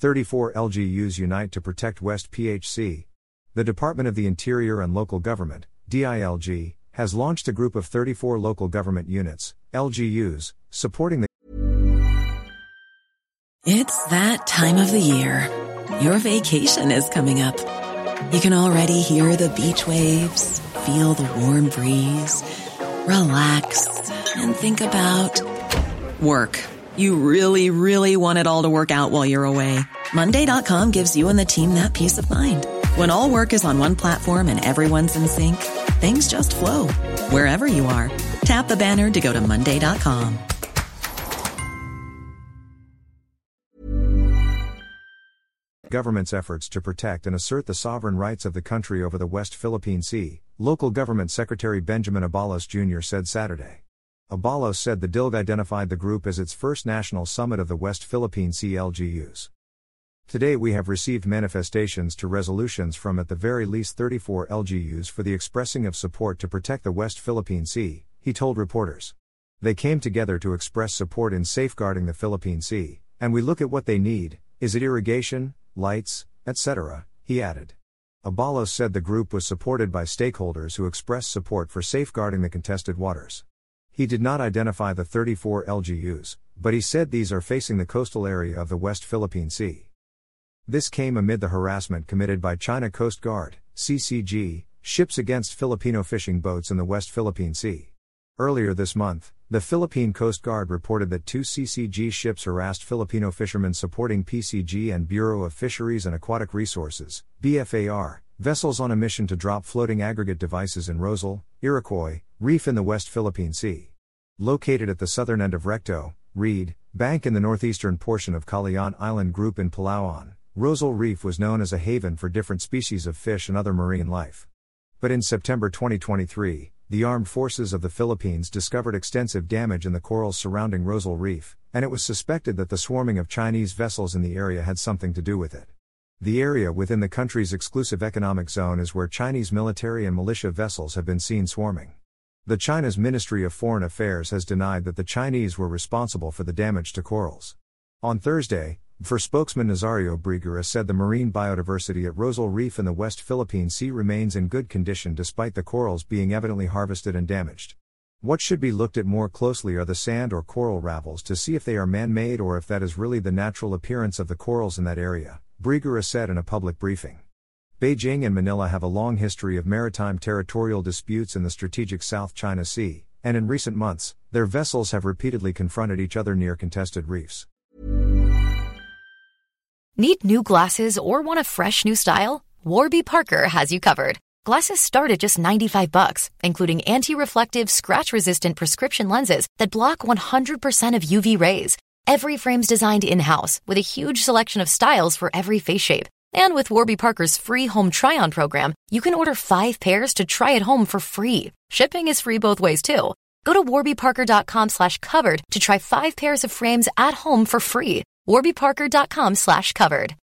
34 LGUs unite to protect West PHC. The Department of the Interior and Local Government, DILG, has launched a group of 34 local government units, LGUs, supporting the. It's that time of the year. Your vacation is coming up. You can already hear the beach waves, feel the warm breeze, relax, and think about work. You really, really want it all to work out while you're away. Monday.com gives you and the team that peace of mind. When all work is on one platform and everyone's in sync, things just flow. Wherever you are, tap the banner to go to Monday.com. Government's efforts to protect and assert the sovereign rights of the country over the West Philippine Sea, Local Government Secretary Benjamin Abalos Jr. said Saturday. Abalos said the DILG identified the group as its first national summit of the West Philippine Sea LGUs. Today we have received manifestations to resolutions from at the very least 34 LGUs for the expressing of support to protect the West Philippine Sea, he told reporters. They came together to express support in safeguarding the Philippine Sea, and we look at what they need, is it irrigation, lights, etc., he added. Abalos said the group was supported by stakeholders who expressed support for safeguarding the contested waters. He did not identify the 34 LGUs, but he said these are facing the coastal area of the West Philippine Sea. This came amid the harassment committed by China Coast Guard, CCG, ships against Filipino fishing boats in the West Philippine Sea. Earlier this month, the Philippine Coast Guard reported that 2 CCG ships harassed Filipino fishermen supporting PCG and Bureau of Fisheries and Aquatic Resources, BFAR, vessels on a mission to drop floating aggregate devices in Rosal, Iroquois, Reef in the West Philippine Sea. Located at the southern end of Recto, Reed, Bank in the northeastern portion of Calayan Island Group in Palawan, Rosal Reef was known as a haven for different species of fish and other marine life. But in September 2023, the Armed Forces of the Philippines discovered extensive damage in the corals surrounding Rosal Reef, and it was suspected that the swarming of Chinese vessels in the area had something to do with it. The area within the country's exclusive economic zone is where Chinese military and militia vessels have been seen swarming. The China's Ministry of Foreign Affairs has denied that the Chinese were responsible for the damage to corals. On Thursday, BFAR spokesman Nazario Briguera said the marine biodiversity at Rosal Reef in the West Philippine Sea remains in good condition despite the corals being evidently harvested and damaged. What should be looked at more closely are the sand or coral ravels to see if they are man-made or if that is really the natural appearance of the corals in that area, Briguera said in a public briefing. Beijing and Manila have a long history of maritime territorial disputes in the strategic South China Sea, and in recent months, their vessels have repeatedly confronted each other near contested reefs. Need new glasses or want a fresh new style? Warby Parker has you covered. Glasses start at just $95, including anti-reflective, scratch-resistant prescription lenses that block 100% of UV rays. Every frame's designed in-house, with a huge selection of styles for every face shape. And with Warby Parker's free home try-on program, you can order 5 pairs to try at home for free. Shipping is free both ways, too. Go to warbyparker.com/covered to try 5 pairs of frames at home for free. warbyparker.com/covered.